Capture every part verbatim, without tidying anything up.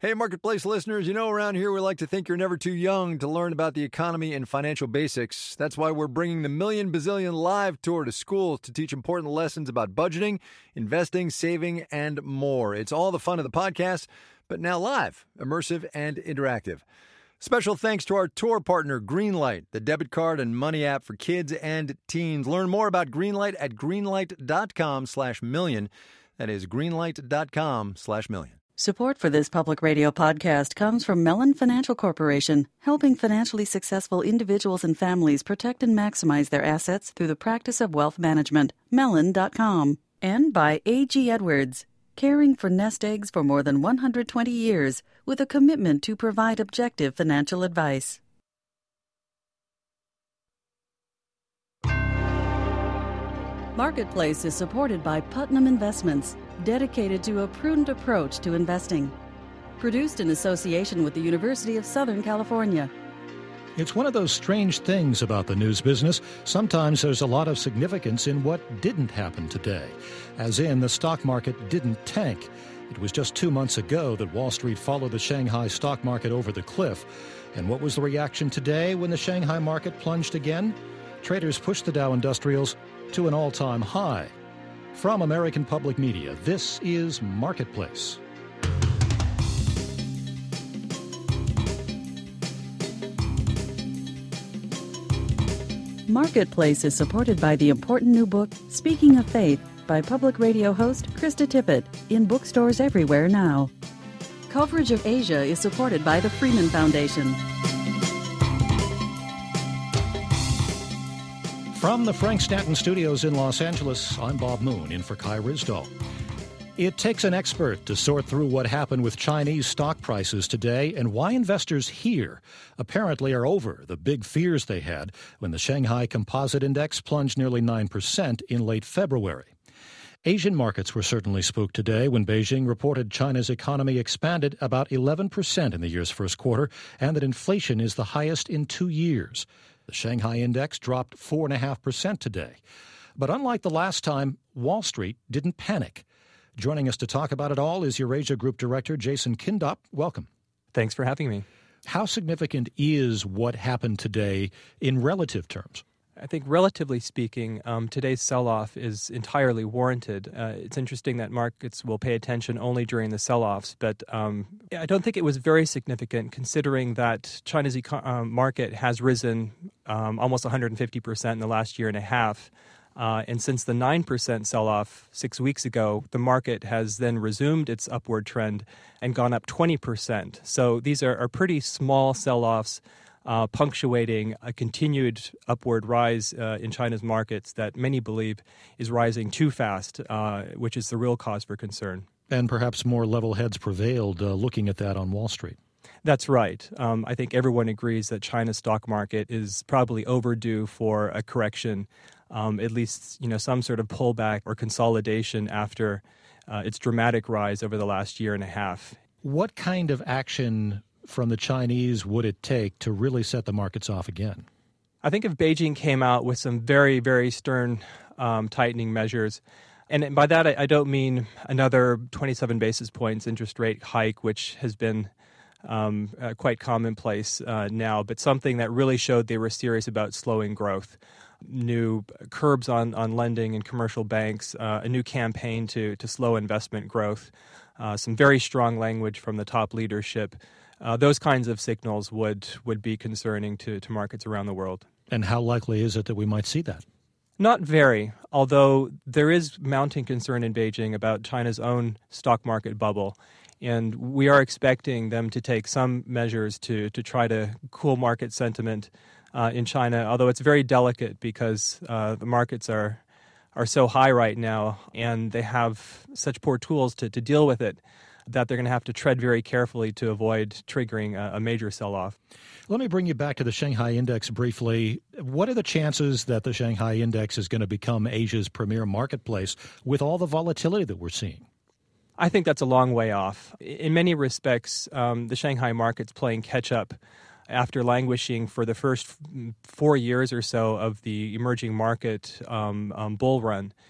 Hey, Marketplace listeners, you know around here we like to think you're never too young to learn about the economy and financial basics. That's why we're bringing the Million Bazillion Live Tour to schools to teach important lessons about budgeting, investing, saving, and more. It's all the fun of the podcast, but now live, immersive, and interactive. Special thanks to our tour partner, Greenlight, the debit card and money app for kids and teens. Learn more about Greenlight at greenlight.com slash million. That is greenlight.com slash million. Support for this public radio podcast comes from Mellon Financial Corporation, helping financially successful individuals and families protect and maximize their assets through the practice of wealth management. Mellon dot com. And by A G Edwards, caring for nest eggs for more than one hundred twenty years with a commitment to provide objective financial advice. Marketplace is supported by Putnam Investments, dedicated to a prudent approach to investing. Produced in association with the University of Southern California. It's one of those strange things about the news business. Sometimes there's a lot of significance in what didn't happen today. As in, the stock market didn't tank. It was just two months ago that Wall Street followed the Shanghai stock market over the cliff. And what was the reaction today when the Shanghai market plunged again? Traders pushed the Dow Industrials to an all-time high. From American Public Media, this is Marketplace. Marketplace is supported by the important new book, Speaking of Faith, by public radio host Krista Tippett, in bookstores everywhere now. Coverage of Asia is supported by the Freeman Foundation. From the Frank Stanton Studios in Los Angeles, I'm Bob Moon, in for Kai Risdall. It takes an expert to sort through what happened with Chinese stock prices today and why investors here apparently are over the big fears they had when the Shanghai Composite Index plunged nearly nine percent in late February. Asian markets were certainly spooked today when Beijing reported China's economy expanded about eleven percent in the year's first quarter and that inflation is the highest in two years. The Shanghai Index dropped four point five percent today. But unlike the last time, Wall Street didn't panic. Joining us to talk about it all is Eurasia Group Director Jason Kindop. Welcome. Thanks for having me. How significant is what happened today in relative terms? I think relatively speaking, um, today's sell-off is entirely warranted. Uh, it's interesting that markets will pay attention only during the sell-offs, but um, I don't think it was very significant considering that China's eco- uh, market has risen um, almost one hundred fifty percent in the last year and a half. Uh, and since the nine percent sell-off six weeks ago, the market has then resumed its upward trend and gone up twenty percent. So these are, are pretty small sell-offs, Uh, punctuating a continued upward rise uh, in China's markets that many believe is rising too fast, uh, which is the real cause for concern. And perhaps more level heads prevailed uh, looking at that on Wall Street. That's right. Um, I think everyone agrees that China's stock market is probably overdue for a correction, um, at least you know some sort of pullback or consolidation after uh, its dramatic rise over the last year and a half. What kind of action from the Chinese would it take to really set the markets off again? I think if Beijing came out with some very, very stern um, tightening measures, and by that I, I don't mean another twenty-seven basis points interest rate hike, which has been um, uh, quite commonplace uh, now, but something that really showed they were serious about slowing growth. New curbs on, on lending in commercial banks, uh, a new campaign to, to slow investment growth, uh, some very strong language from the top leadership. Uh, those kinds of signals would, would be concerning to, to markets around the world. And how likely is it that we might see that? Not very, although there is mounting concern in Beijing about China's own stock market bubble. And we are expecting them to take some measures to, to try to cool market sentiment uh, in China, although it's very delicate because uh, the markets are are so high right now and they have such poor tools to, to deal with it that they're going to have to tread very carefully to avoid triggering a, a major sell-off. Let me bring you back to the Shanghai Index briefly. What are the chances that the Shanghai Index is going to become Asia's premier marketplace with all the volatility that we're seeing? I think that's a long way off. In many respects, um, the Shanghai market's playing catch-up after languishing for the first four years or so of the emerging market um, um, bull run.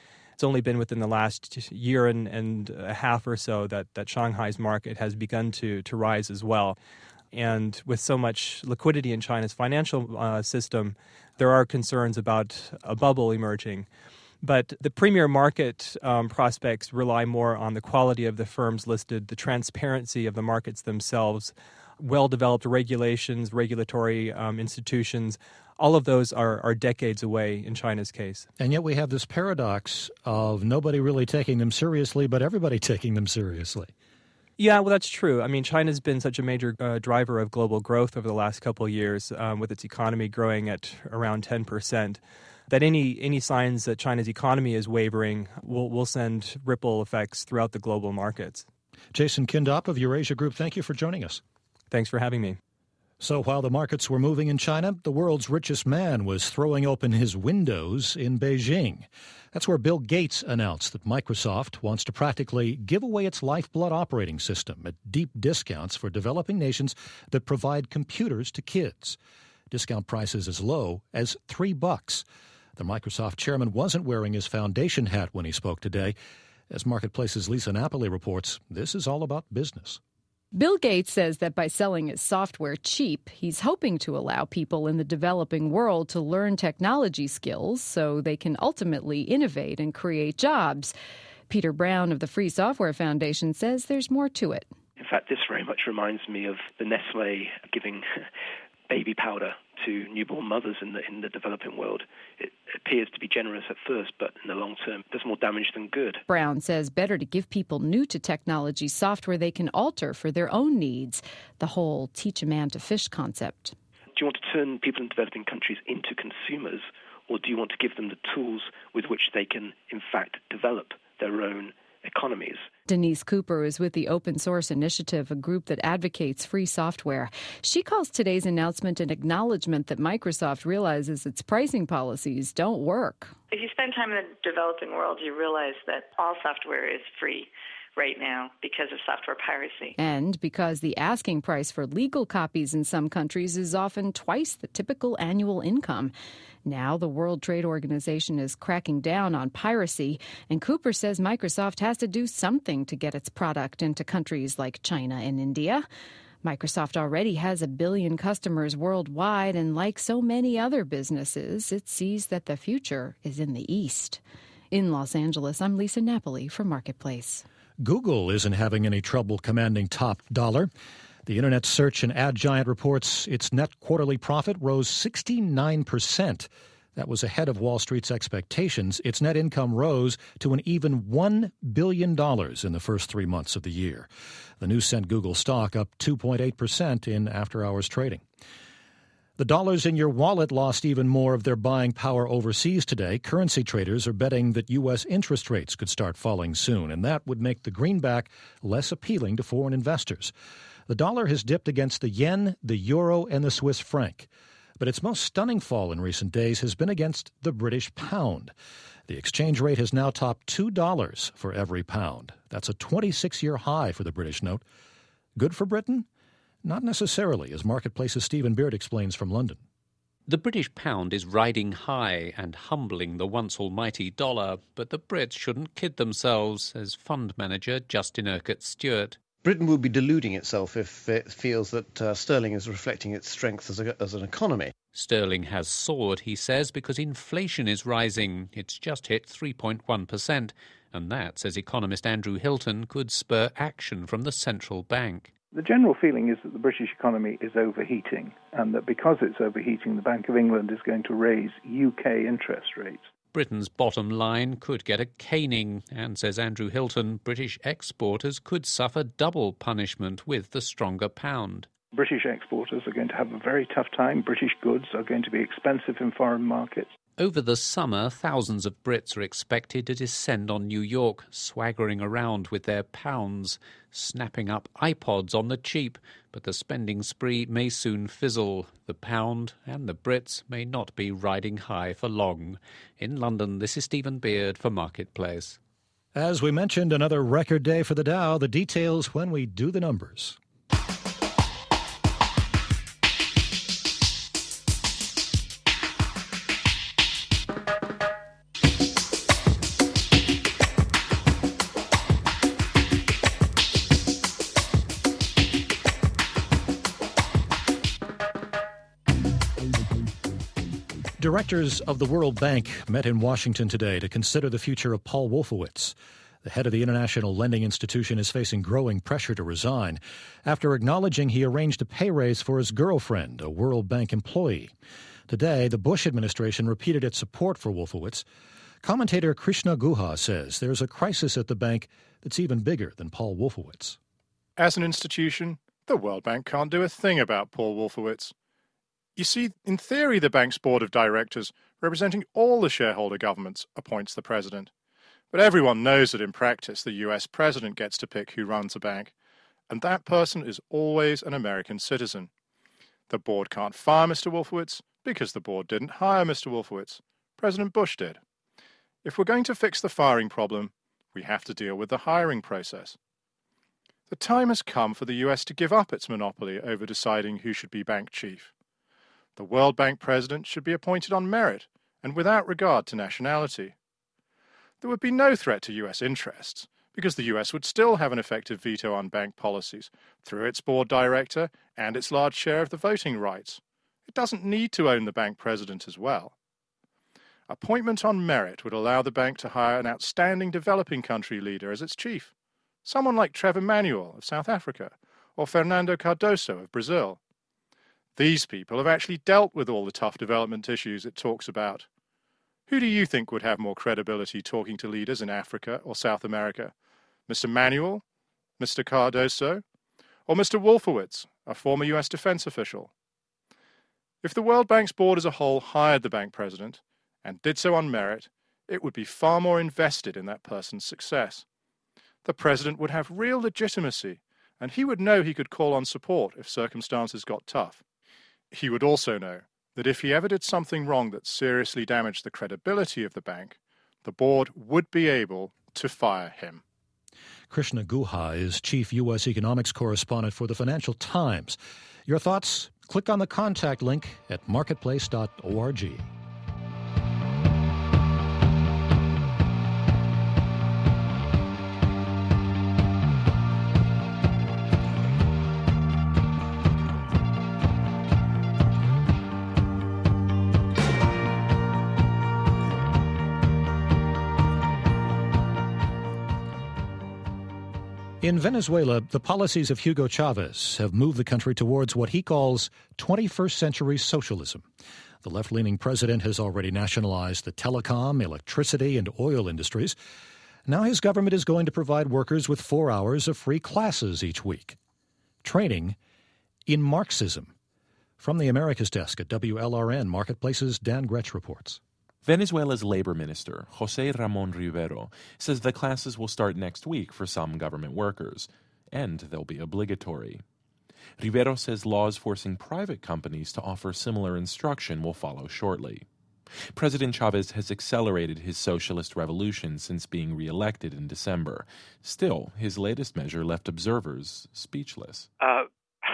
It's only been within the last year and, and a half or so that, that Shanghai's market has begun to, to rise as well. And with so much liquidity in China's financial uh, system, there are concerns about a bubble emerging. But the premier market um, prospects rely more on the quality of the firms listed, the transparency of the markets themselves, well-developed regulations, regulatory um, institutions. All of those are, are decades away in China's case. And yet we have this paradox of nobody really taking them seriously, but everybody taking them seriously. Yeah, well, that's true. I mean, China's been such a major uh, driver of global growth over the last couple of years, um, with its economy growing at around ten percent. That any any signs that China's economy is wavering will will send ripple effects throughout the global markets. Jason Kindop of Eurasia Group, thank you for joining us. Thanks for having me. So while the markets were moving in China, the world's richest man was throwing open his windows in Beijing. That's where Bill Gates announced that Microsoft wants to practically give away its lifeblood operating system at deep discounts for developing nations that provide computers to kids. Discount prices as low as three bucks. The Microsoft chairman wasn't wearing his foundation hat when he spoke today. As Marketplace's Lisa Napoli reports, this is all about business. Bill Gates says that by selling his software cheap, he's hoping to allow people in the developing world to learn technology skills so they can ultimately innovate and create jobs. Peter Brown of the Free Software Foundation says there's more to it. In fact, this very much reminds me of the Nestle giving baby powder to newborn mothers in the in the developing world. It appears to be generous at first, but in the long term, does more damage than good. Brown says better to give people new to technology software they can alter for their own needs, the whole teach a man to fish concept. Do you want to turn people in developing countries into consumers, or do you want to give them the tools with which they can, in fact, develop their own economies? Denise Cooper is with the Open Source Initiative, a group that advocates free software. She calls today's announcement an acknowledgement that Microsoft realizes its pricing policies don't work. If you spend time in the developing world, you realize that all software is free right now because of software piracy. And because the asking price for legal copies in some countries is often twice the typical annual income. Now the World Trade Organization is cracking down on piracy, and Cooper says Microsoft has to do something to get its product into countries like China and India. Microsoft already has a billion customers worldwide, and like so many other businesses, it sees that the future is in the East. In Los Angeles, I'm Lisa Napoli for Marketplace. Google isn't having any trouble commanding top dollar. The internet search and ad giant reports its net quarterly profit rose sixty-nine percent. That was ahead of Wall Street's expectations. Its net income rose to an even one billion dollars in the first three months of the year. The news sent Google stock up two point eight percent in after-hours trading. The dollars in your wallet lost even more of their buying power overseas today. Currency traders are betting that U S interest rates could start falling soon, and that would make the greenback less appealing to foreign investors. The dollar has dipped against the yen, the euro, and the Swiss franc. But its most stunning fall in recent days has been against the British pound. The exchange rate has now topped two dollars for every pound. That's a twenty-six-year high for the British note. Good for Britain? Not necessarily, as Marketplace's Stephen Beard explains from London. The British pound is riding high and humbling the once almighty dollar, but the Brits shouldn't kid themselves, says fund manager Justin Urquhart Stewart. Britain will be deluding itself if it feels that uh, sterling is reflecting its strength as, a, as an economy. Sterling has soared, he says, because inflation is rising. It's just hit three point one percent, and that, says economist Andrew Hilton, could spur action from the central bank. The general feeling is that the British economy is overheating, and that because it's overheating, the Bank of England is going to raise U K interest rates. Britain's bottom line could get a caning, and, says Andrew Hilton, British exporters could suffer double punishment with the stronger pound. British exporters are going to have a very tough time. British goods are going to be expensive in foreign markets. Over the summer, thousands of Brits are expected to descend on New York, swaggering around with their pounds, snapping up iPods on the cheap. But the spending spree may soon fizzle. The pound and the Brits may not be riding high for long. In London, this is Stephen Beard for Marketplace. As we mentioned, another record day for the Dow. The details when we do the numbers. Directors of the World Bank met in Washington today to consider the future of Paul Wolfowitz. The head of the international lending institution is facing growing pressure to resign after acknowledging he arranged a pay raise for his girlfriend, a World Bank employee. Today, the Bush administration repeated its support for Wolfowitz. Commentator Krishna Guha says there's a crisis at the bank that's even bigger than Paul Wolfowitz. As an institution, the World Bank can't do a thing about Paul Wolfowitz. You see, in theory, the bank's board of directors, representing all the shareholder governments, appoints the president. But everyone knows that in practice, the U S president gets to pick who runs a bank, and that person is always an American citizen. The board can't fire Mister Wolfowitz because the board didn't hire Mister Wolfowitz. President Bush did. If we're going to fix the firing problem, we have to deal with the hiring process. The time has come for the U S to give up its monopoly over deciding who should be bank chief. The World Bank president should be appointed on merit and without regard to nationality. There would be no threat to U S interests, because the U S would still have an effective veto on bank policies through its board director and its large share of the voting rights. It doesn't need to own the bank president as well. Appointment on merit would allow the bank to hire an outstanding developing country leader as its chief, someone like Trevor Manuel of South Africa or Fernando Cardoso of Brazil. These people have actually dealt with all the tough development issues it talks about. Who do you think would have more credibility talking to leaders in Africa or South America? Mister Manuel, Mister Cardoso, or Mister Wolfowitz, a former U S defense official? If the World Bank's board as a whole hired the bank president, and did so on merit, it would be far more invested in that person's success. The president would have real legitimacy, and he would know he could call on support if circumstances got tough. He would also know that if he ever did something wrong that seriously damaged the credibility of the bank, the board would be able to fire him. Krishna Guha is chief U S economics correspondent for the Financial Times. Your thoughts? Click on the contact link at marketplace dot org. In Venezuela, the policies of Hugo Chavez have moved the country towards what he calls twenty-first century socialism. The left-leaning president has already nationalized the telecom, electricity, and oil industries. Now his government is going to provide workers with four hours of free classes each week. Training in Marxism. From the Americas Desk at W L R N Marketplace's Dan Gretsch reports. Venezuela's labor minister, José Ramón Rivero, says the classes will start next week for some government workers, and they'll be obligatory. Rivero says laws forcing private companies to offer similar instruction will follow shortly. President Chavez has accelerated his socialist revolution since being reelected in December. Still, his latest measure left observers speechless. Uh,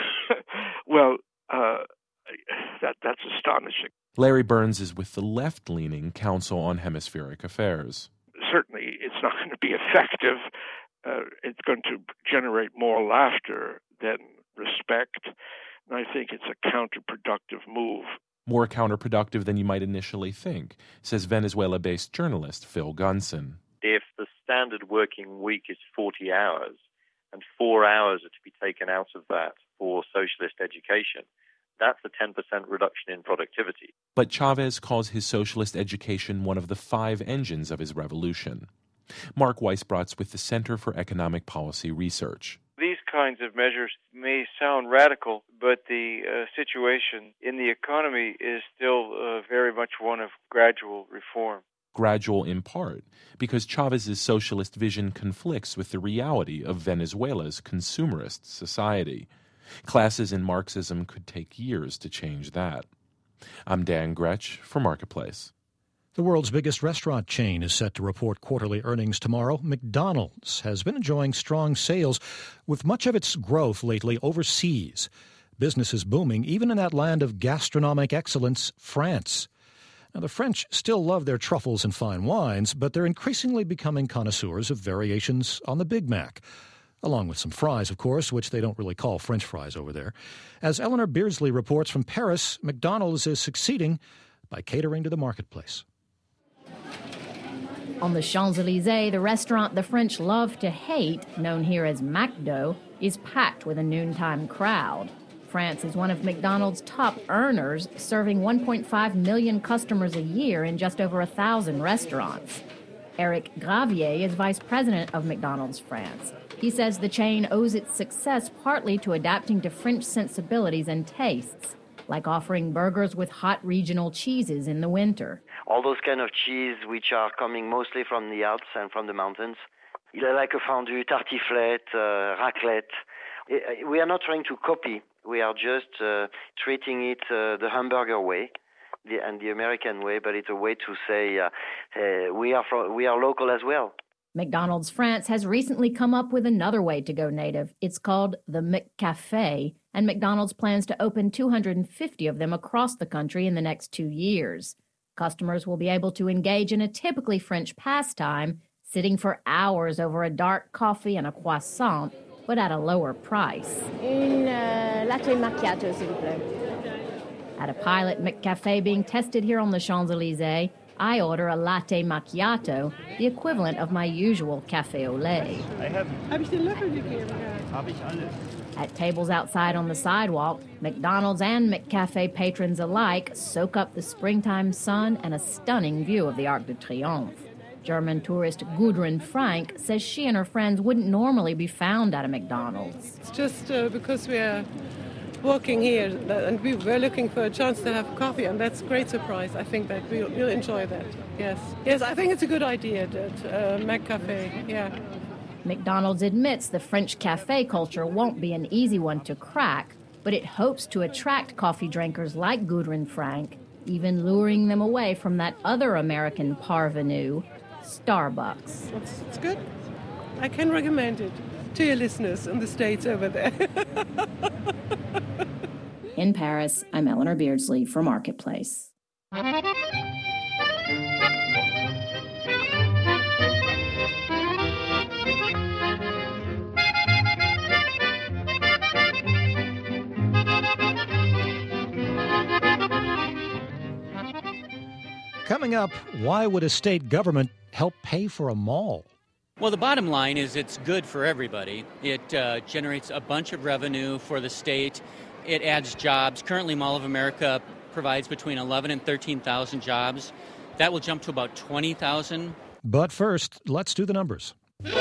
well, uh, that that's astonishing. Larry Burns is with the left-leaning Council on Hemispheric Affairs. Certainly, it's not going to be effective. Uh, it's going to generate more laughter than respect. And I think it's a counterproductive move. More counterproductive than you might initially think, says Venezuela-based journalist Phil Gunson. If the standard working week is forty hours, and four hours are to be taken out of that for socialist education, that's a ten percent reduction in productivity. But Chavez calls his socialist education one of the five engines of his revolution. Mark Weisbrot's with the Center for Economic Policy Research. These kinds of measures may sound radical, but the uh, situation in the economy is still uh, very much one of gradual reform. Gradual in part because Chavez's socialist vision conflicts with the reality of Venezuela's consumerist society. Classes in Marxism could take years to change that. I'm Dan Gretsch for Marketplace. The world's biggest restaurant chain is set to report quarterly earnings tomorrow. McDonald's has been enjoying strong sales, with much of its growth lately overseas. Business is booming, even in that land of gastronomic excellence, France. Now, the French still love their truffles and fine wines, but they're increasingly becoming connoisseurs of variations on the Big Mac. Along with some fries, of course, which they don't really call French fries over there. As Eleanor Beardsley reports from Paris, McDonald's is succeeding, by catering to the marketplace. On the Champs-Élysées, the restaurant the French love to hate, known here as McDo, is packed with a noontime crowd. France is one of McDonald's top earners, serving one point five million customers a year in just over a thousand restaurants. Eric Gravier is vice president of McDonald's France. He says the chain owes its success partly to adapting to French sensibilities and tastes, like offering burgers with hot regional cheeses in the winter. All those kind of cheese which are coming mostly from the Alps and from the mountains. Like a fondue, tartiflette, uh, raclette. We are not trying to copy. We are just uh, treating it uh, the hamburger way the, and the American way, but it's a way to say uh, uh, we are from, we are local as well. McDonald's France has recently come up with another way to go native. It's called the McCafé, and McDonald's plans to open two hundred fifty of them across the country in the next two years. Customers will be able to engage in a typically French pastime, sitting for hours over a dark coffee and a croissant, but at a lower price. Une uh, latte macchiato, s'il vous plaît. At a pilot McCafé being tested here on the Champs-Élysées, I order a latte macchiato, the equivalent of my usual café au lait. Habe ich den Löffel gegeben? Habe ich alles. At tables outside on the sidewalk, McDonald's and McCafé patrons alike soak up the springtime sun and a stunning view of the Arc de Triomphe. German tourist Gudrun Frank says she and her friends wouldn't normally be found at a McDonald's. It's just uh, because we're walking here and we were looking for a chance to have coffee, and that's a great surprise. I think that we'll, we'll enjoy that. Yes. Yes, I think it's a good idea, that uh, McCafé, yeah. McDonald's admits the French café culture won't be an easy one to crack, but it hopes to attract coffee drinkers like Gudrun Frank, even luring them away from that other American parvenu, Starbucks. It's, it's good. I can recommend it to your listeners in the States over there. In Paris, I'm Eleanor Beardsley for Marketplace. Coming up, why would a state government help pay for a mall? Well, the bottom line is it's good for everybody. It uh, generates a bunch of revenue for the state. It adds jobs. Currently, Mall of America provides between eleven and thirteen thousand jobs. That will jump to about twenty thousand. But first, let's do the numbers.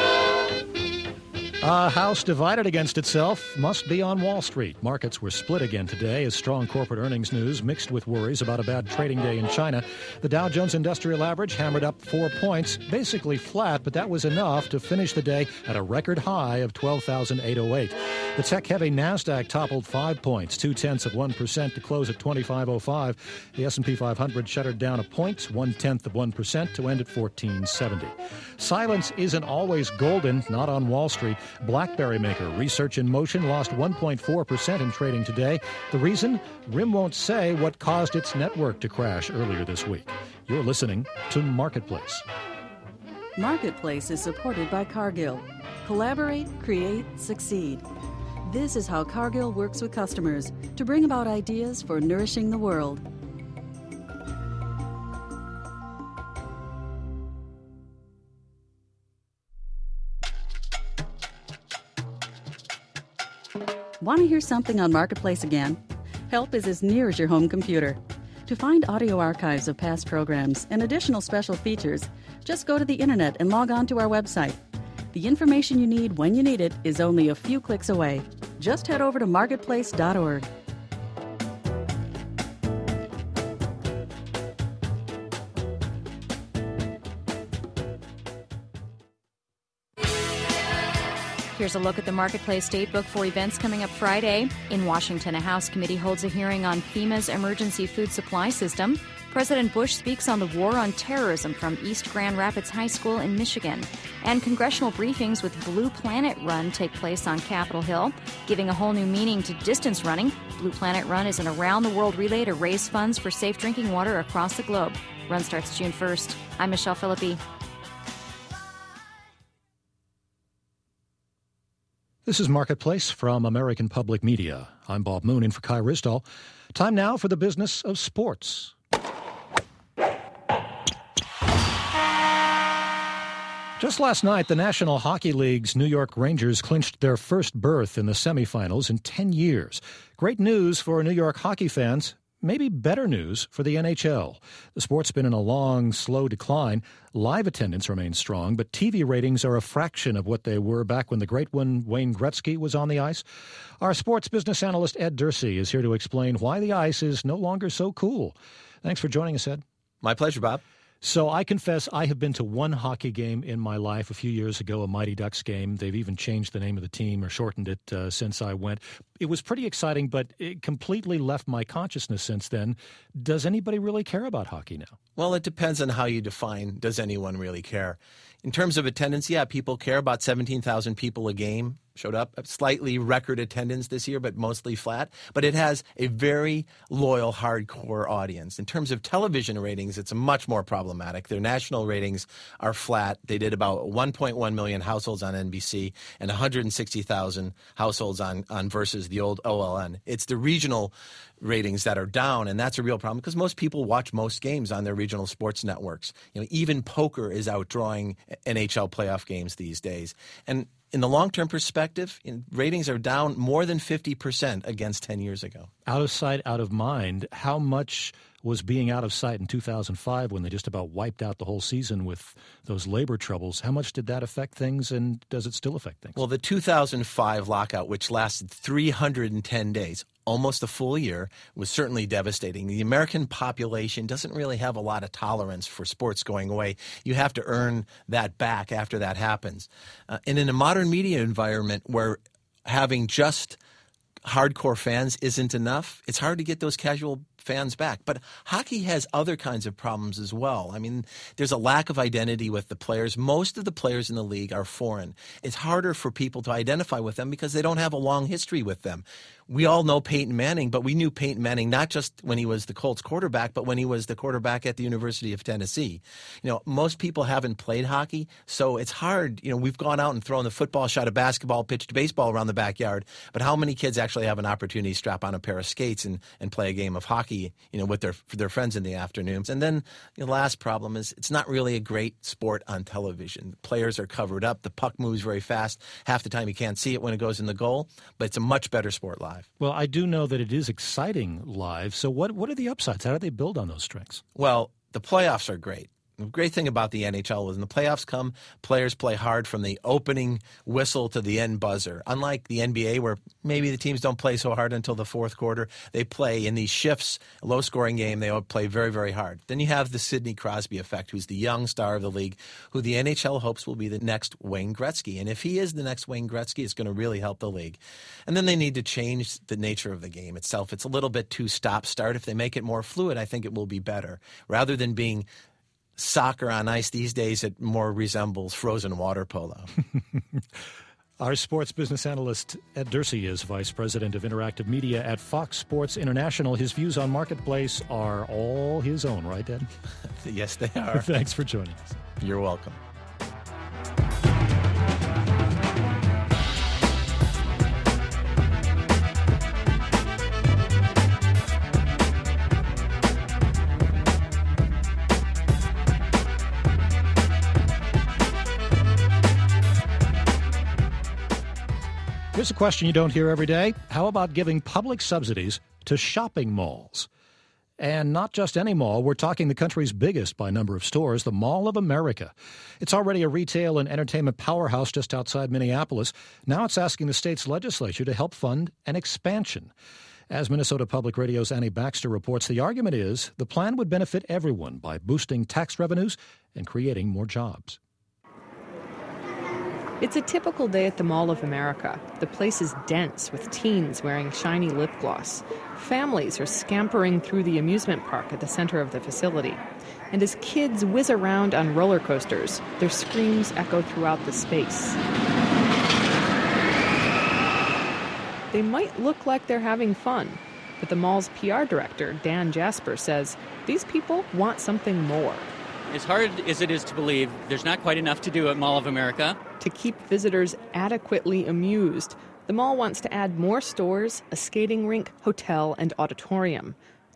A house divided against itself must be on Wall Street. Markets were split again today as strong corporate earnings news mixed with worries about a bad trading day in China. The Dow Jones Industrial Average hammered up four points, basically flat, but that was enough to finish the day at a record high of twelve thousand eight hundred eight. The tech-heavy NASDAQ toppled five points, two-tenths of one percent to close at twenty-five oh five. The S and P five hundred shuttered down a point, one-tenth of one percent to end at fourteen seventy. Silence isn't always golden, not on Wall Street. BlackBerry maker Research in Motion lost one point four percent in trading today. The reason? R I M won't say what caused its network to crash earlier this week. You're listening to Marketplace. Marketplace is supported by Cargill. Collaborate, create, succeed. This is how Cargill works with customers to bring about ideas for nourishing the world. Want to hear something on Marketplace again? Help is as near as your home computer. To find audio archives of past programs and additional special features, just go to the internet and log on to our website. The information you need when you need it is only a few clicks away. Just head over to marketplace dot org. Here's a look at the Marketplace Datebook for events coming up Friday. In Washington, a House committee holds a hearing on FEMA's emergency food supply system. President Bush speaks on the war on terrorism from East Grand Rapids High School in Michigan. And congressional briefings with Blue Planet Run take place on Capitol Hill, giving a whole new meaning to distance running. Blue Planet Run is an around-the-world relay to raise funds for safe drinking water across the globe. Run starts June first. I'm Michelle Philippi. This is Marketplace from American Public Media. I'm Bob Moon in for Kai Risdall. Time now for the business of sports. Just last night, the National Hockey League's New York Rangers clinched their first berth in the semifinals in ten years. Great news for New York hockey fans. Maybe better news for the N H L. The sport's been in a long, slow decline. Live attendance remains strong, but T V ratings are a fraction of what they were back when the great one, Wayne Gretzky, was on the ice. Our sports business analyst, Ed Dursey, is here to explain why the ice is no longer so cool. Thanks for joining us, Ed. My pleasure, Bob. So I confess I have been to one hockey game in my life a few years ago, a Mighty Ducks game. They've even changed the name of the team or shortened it uh, since I went. It was pretty exciting, but it completely left my consciousness since then. Does anybody really care about hockey now? Well, it depends on how you define does anyone really care. In terms of attendance, yeah, people care. About seventeen thousand people a game showed up. Slightly record attendance this year, but mostly flat. But it has a very loyal, hardcore audience. In terms of television ratings, it's much more problematic. Their national ratings are flat. They did about one point one million households on N B C and one hundred sixty thousand households on, on versus the old O L N. It's the regional ratings that are down, and that's a real problem because most people watch most games on their regional sports networks. You know, even poker is outdrawing N H L playoff games these days. And in the long-term perspective, ratings are down more than fifty percent against ten years ago. Out of sight, out of mind. How much was being out of sight in two thousand five when they just about wiped out the whole season with those labor troubles? How much did that affect things, and does it still affect things? Well, the two thousand five lockout, which lasted three hundred ten days, almost a full year, was certainly devastating. The American population doesn't really have a lot of tolerance for sports going away. You have to earn that back after that happens. Uh, and in a modern media environment where having just hardcore fans isn't enough, it's hard to get those casual fans back. But hockey has other kinds of problems as well. I mean, there's a lack of identity with the players. Most of the players in the league are foreign. It's harder for people to identify with them because they don't have a long history with them. We all know Peyton Manning, but we knew Peyton Manning not just when he was the Colts quarterback, but when he was the quarterback at the University of Tennessee. You know, most people haven't played hockey, so it's hard. You know, we've gone out and thrown the football, shot a basketball, pitched a baseball around the backyard, but how many kids actually have an opportunity to strap on a pair of skates and, and play a game of hockey, you know, with their their friends in the afternoons? And then the last problem is it's not really a great sport on television. Players are covered up. The puck moves very fast. Half the time you can't see it when it goes in the goal, but it's a much better sport live. Well, I do know that it is exciting live. So what, what are the upsides? How do they build on those strengths? Well, the playoffs are great. The great thing about the N H L is when the playoffs come, players play hard from the opening whistle to the end buzzer. Unlike the N B A where maybe the teams don't play so hard until the fourth quarter, they play in these shifts, a low-scoring game, they all play very, very hard. Then you have the Sidney Crosby effect, who's the young star of the league, who the N H L hopes will be the next Wayne Gretzky. And if he is the next Wayne Gretzky, it's going to really help the league. And then they need to change the nature of the game itself. It's a little bit too stop-start. If they make it more fluid, I think it will be better. Rather than being soccer on ice these days, it more resembles frozen water polo. Our sports business analyst, Ed Dursey, is Vice President of Interactive Media at Fox Sports International. His views on Marketplace are all his own, right, Ed? Yes, they are. Thanks for joining us. You're welcome. Here's a question you don't hear every day. How about giving public subsidies to shopping malls? And not just any mall. We're talking the country's biggest by number of stores, the Mall of America. It's already a retail and entertainment powerhouse just outside Minneapolis. Now it's asking the state's legislature to help fund an expansion. As Minnesota Public Radio's Annie Baxter reports, the argument is the plan would benefit everyone by boosting tax revenues and creating more jobs. It's a typical day at the Mall of America. The place is dense with teens wearing shiny lip gloss. Families are scampering through the amusement park at the center of the facility. And as kids whiz around on roller coasters, their screams echo throughout the space. They might look like they're having fun, but the mall's P R director, Dan Jasper, says these people want something more. As hard as it is to believe, there's not quite enough to do at Mall of America. To keep visitors adequately amused, the mall wants to add more stores, a skating rink, hotel, and auditorium.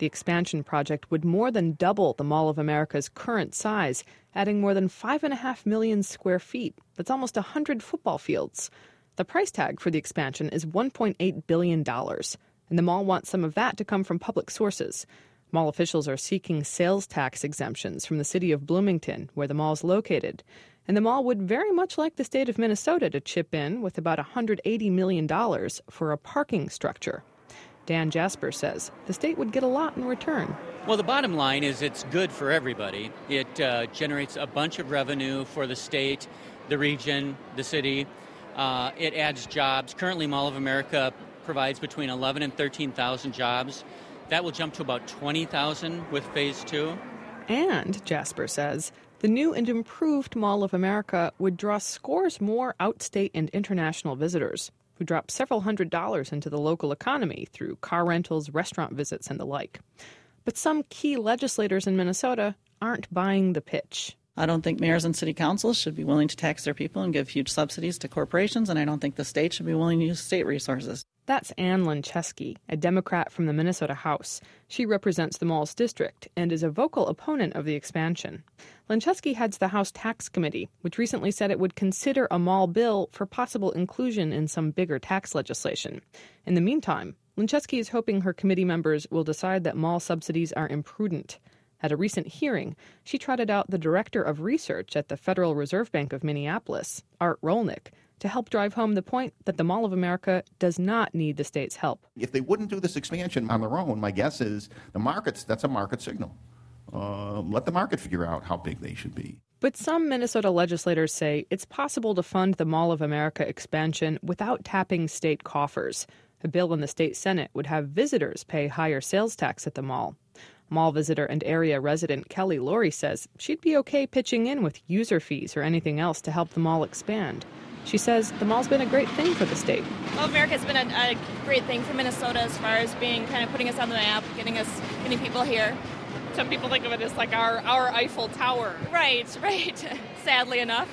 The expansion project would more than double the Mall of America's current size, adding more than five and a half million square feet. That's almost one hundred football fields. The price tag for the expansion is one point eight billion dollars, and the mall wants some of that to come from public sources. Mall officials are seeking sales tax exemptions from the city of Bloomington, where the mall is located. And the mall would very much like the state of Minnesota to chip in with about one hundred eighty million dollars for a parking structure. Dan Jasper says the state would get a lot in return. Well, the bottom line is it's good for everybody. It uh, generates a bunch of revenue for the state, the region, the city. Uh, it adds jobs. Currently, Mall of America provides between eleven and thirteen thousand jobs. That will jump to about twenty thousand with phase two. And, Jasper says, the new and improved Mall of America would draw scores more outstate and international visitors who drop several hundred dollars into the local economy through car rentals, restaurant visits, and the like. But some key legislators in Minnesota aren't buying the pitch. I don't think mayors and city councils should be willing to tax their people and give huge subsidies to corporations, and I don't think the state should be willing to use state resources. That's Ann Lincheski, a Democrat from the Minnesota House. She represents the mall's district and is a vocal opponent of the expansion. Lincheski heads the House Tax Committee, which recently said it would consider a mall bill for possible inclusion in some bigger tax legislation. In the meantime, Lincheski is hoping her committee members will decide that mall subsidies are imprudent. At a recent hearing, she trotted out the director of research at the Federal Reserve Bank of Minneapolis, Art Rolnick, to help drive home the point that the Mall of America does not need the state's help. If they wouldn't do this expansion on their own, my guess is the markets, that's a market signal. Uh, let the market figure out how big they should be. But some Minnesota legislators say it's possible to fund the Mall of America expansion without tapping state coffers. A bill in the state Senate would have visitors pay higher sales tax at the mall. Mall visitor and area resident Kelly Laurie says she'd be okay pitching in with user fees or anything else to help the mall expand. She says the mall's been a great thing for the state. Mall of America has been a, a great thing for Minnesota as far as being kind of putting us on the map, getting us, getting people here. Some people think of it as like our, our Eiffel Tower. Right, right. Sadly enough.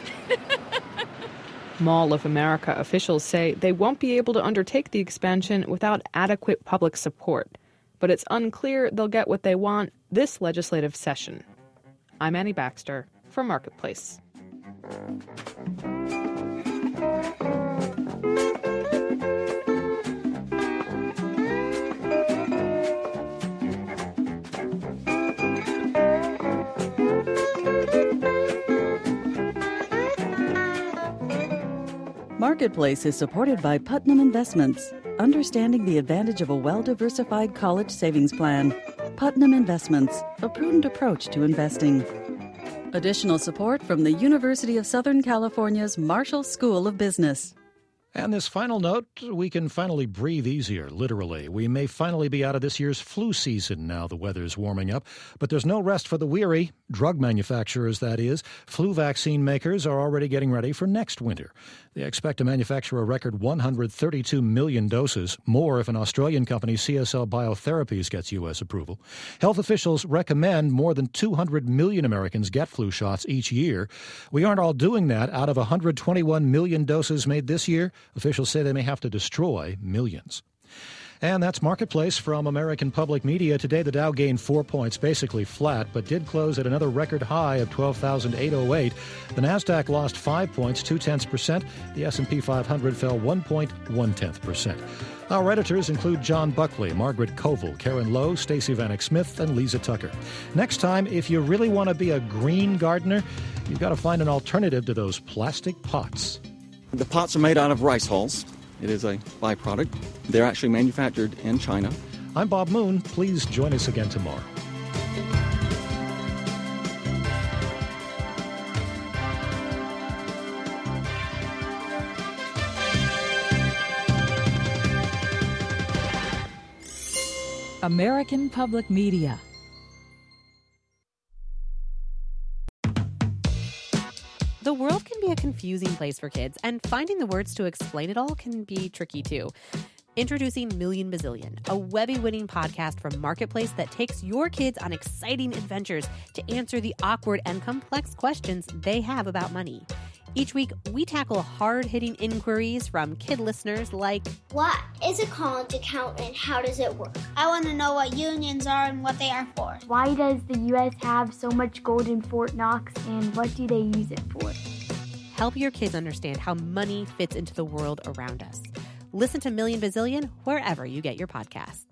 Mall of America officials say they won't be able to undertake the expansion without adequate public support. But it's unclear they'll get what they want this legislative session. I'm Annie Baxter for Marketplace. Marketplace is supported by Putnam Investments, understanding the advantage of a well-diversified college savings plan. Putnam Investments, a prudent approach to investing. Additional support from the University of Southern California's Marshall School of Business. And this final note, we can finally breathe easier, literally. We may finally be out of this year's flu season now the weather's warming up. But there's no rest for the weary. Drug manufacturers, that is. Flu vaccine makers are already getting ready for next winter. They expect to manufacture a record one hundred thirty-two million doses, more if an Australian company, C S L Biotherapies, gets U S approval. Health officials recommend more than two hundred million Americans get flu shots each year. We aren't all doing that. Out of one hundred twenty-one million doses made this year, officials say they may have to destroy millions. And that's Marketplace from American Public Media. Today, the Dow gained four points, basically flat, but did close at another record high of twelve thousand eight hundred eight. The Nasdaq lost five points, two-tenths percent. The S and P five hundred fell one point one tenth percent. Our editors include John Buckley, Margaret Koval, Karen Lowe, Stacey Vanek Smith, and Lisa Tucker. Next time, if you really want to be a green gardener, you've got to find an alternative to those plastic pots. The pots are made out of rice hulls. It is a byproduct. They're actually manufactured in China. I'm Bob Moon. Please join us again tomorrow. American Public Media. The world can be a confusing place for kids, and finding the words to explain it all can be tricky too. Introducing Million Bazillion, a Webby-winning podcast from Marketplace that takes your kids on exciting adventures to answer the awkward and complex questions they have about money. Each week, we tackle hard-hitting inquiries from kid listeners like, what is a college account and how does it work? I want to know what unions are and what they are for. Why does the U S have so much gold in Fort Knox and what do they use it for? Help your kids understand how money fits into the world around us. Listen to Million Bazillion wherever you get your podcasts.